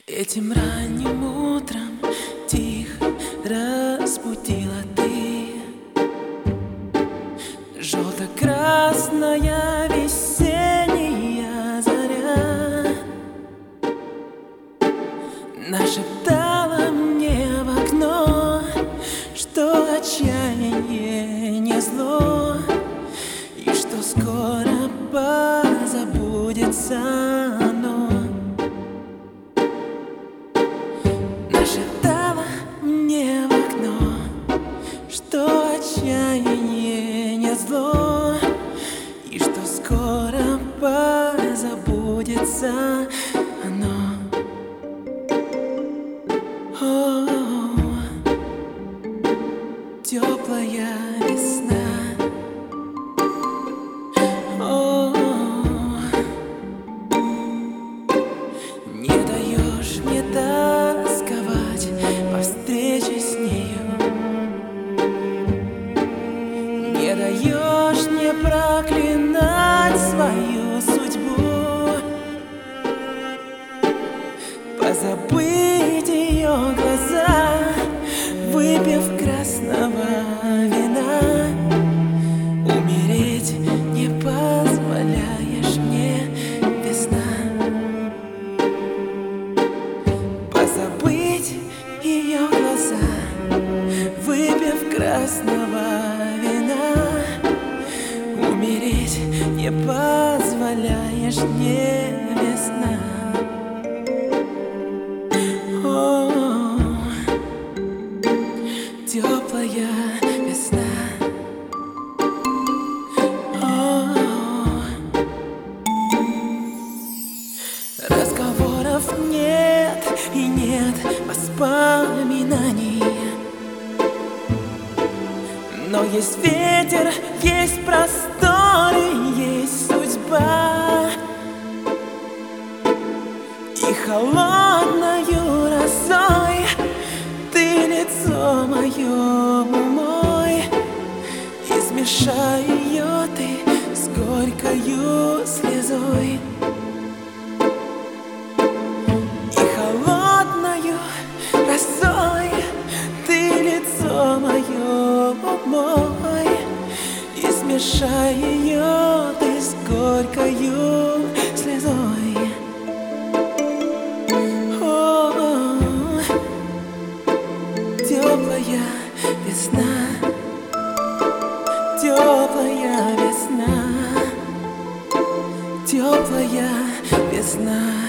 Этим ранним утром тихо разбудила ты. Желто-красная весенняя заря нашептала мне в окно, что отчаяние не зло, и что скоро позабудется оно. Нашептала мне в окно, что отчаяние не зло, и что скоро позабудется оно. Теплая весна, не даешь мне тосковать по встрече с нею, не даешь мне проклинать свою судьбу, позабыть ее глаза, выпив красного вина. Умереть не позволяешь мне, весна. Позабыть ее глаза, выпив красного вина. Умереть не позволяешь мне, весна. Теплая весна. Разговоров нет и нет воспоминаний, но есть ветер, есть простор и есть судьба. И холодною росой ты лицо мое умой, и смешай ее ты с горькою слезой. И холодною росой ты лицо мое умой, и смешай ее ты с горькою слезой. Теплая весна, теплая весна, теплая весна.